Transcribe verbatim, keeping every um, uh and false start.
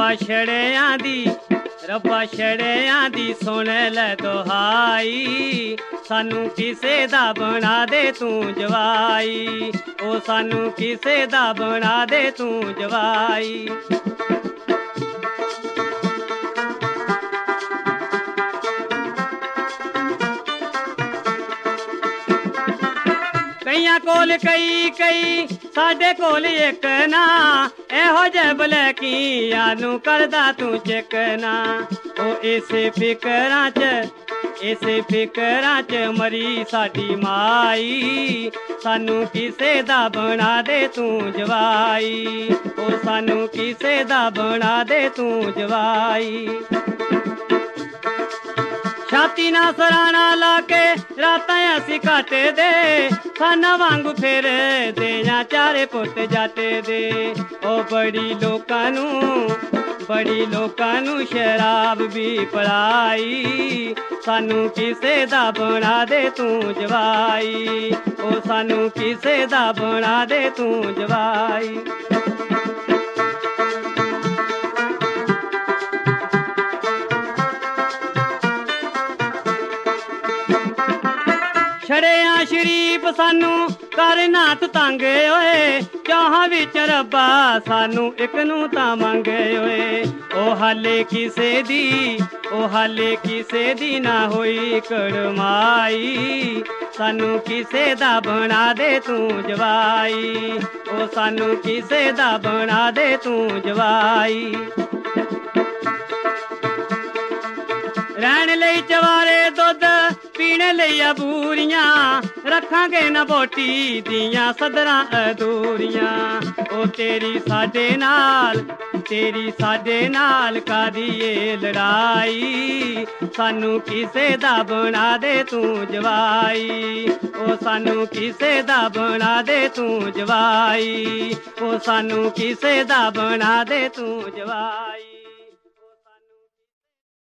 रब्बा छड़ियां दी रब्बा छड़ियां दी सुन लै दुहाई सानू किसे दा बना दे तू जवाई ओ सानू किसे दा बना दे तू जवाई। कईयां कोल कई कई साडे कोल एक ना एहो जे बलैकियां नू करदा तू चिकना ओ इसे फिकरां च इसे फिकरां च मरी साडी माई सानू किसे दा बना दे तू जवाई ओ सानू किसे दा बना दे तू जवाई। छाती ना सराणा लाके रातां असी काटे दे खाना वांगू फिर दे या चारे पुत जाते दे ओ बड़ी लोकां नू बड़ी लोकां नू शराब भी पलाई सानू किसे दा बना दे तू जवाई ओ सानू किसे दा बना दे तू जवाई। छड़िया शरीफ सानू कर नाथ तंग ओए चाहां विच रब्बा सानू इक नू तां मंगे ओए ओ हाले किसे दी ओ हाले किसे दी ना होई कड़माई सानू किसे दा बना दे तू जवाई ओ सानू किसे दा बना दे तू जवाई। रहन लई चवारे दुध पीने लई अबूरियां रखांगे न बोटी दियां सदरां अधूरियां ओ तेरी साडे नाल तेरी साडे नाल कादी ए लड़ाई सानू किसे दा बना दे तू जवाई ओ सानू किसे दा बना दे तू जवाई ओ सानू किसे दा बना दे तू जवाई।